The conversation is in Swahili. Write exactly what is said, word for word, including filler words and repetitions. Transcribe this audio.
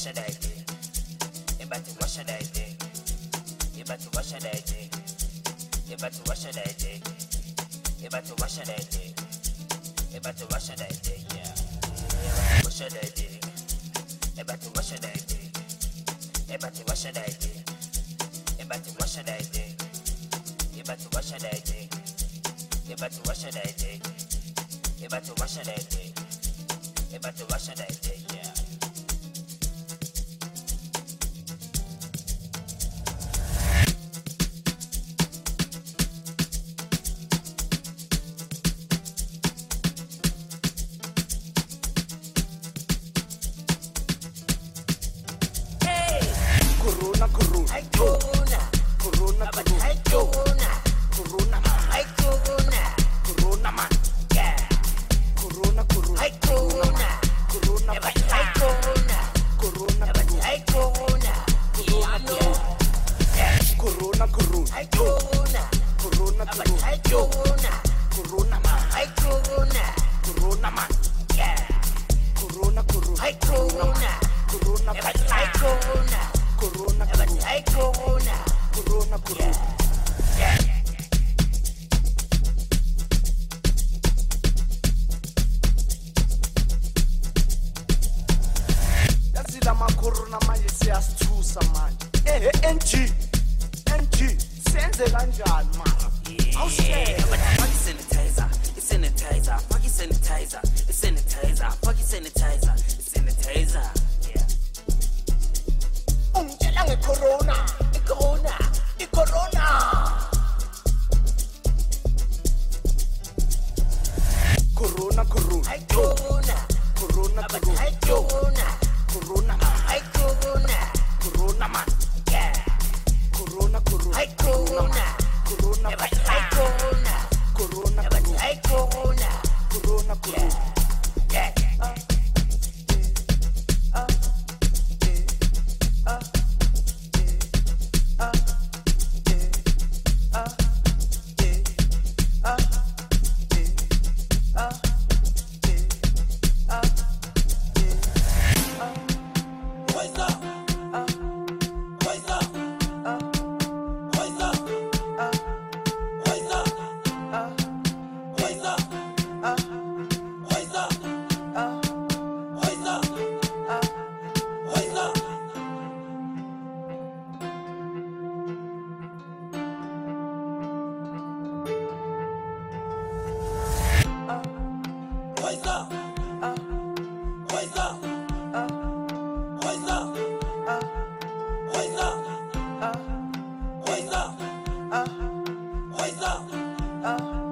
should I do? About what should I do? About what should I do? About what should I do? About what should I do? About what should I do? Yeah. What should I do? About what should I do? About what should I do? About what should I do? About what should I do? About what should I do? About what should I do? About what should I do? Yeah. Corona, corona, Hey, Corona, corona, but hey, Corona, corona, man, hey, Corona, corona, man, yeah, corona, corona, hey, Corona, corona, yeah, but hey, Corona, corona, yeah, but hey, Corona, yeah, I know, yeah, corona, corona, hey, Corona, corona, yeah, but hey, Corona, corona, man, hey, Corona, corona, man, yeah, corona, corona, hey, Corona, corona, yeah, but hey, Corona, corona, yeah, but hey, Corona, corona, corona. yeah. Yazila makorona manje siyasithusa manje. Eh N G. N G. Senze kanjani manje? Awushaya. Fuck your sanitizer, it's sanitizer. Fuck your sanitizer, it's sanitizer. Fuck your sanitizer, it's sanitizer. Yeah. Ungitshela ngecorona, icorona, icorona. Corona, corona, Hey, Corona, corona, but corona, hey, Corona, corona, man, hey, Corona, corona, man, yeah, corona, corona, hey, Corona, corona, yeah, but hey, Corona, corona, yeah, but hey, Corona, corona, corona. yeah. Uh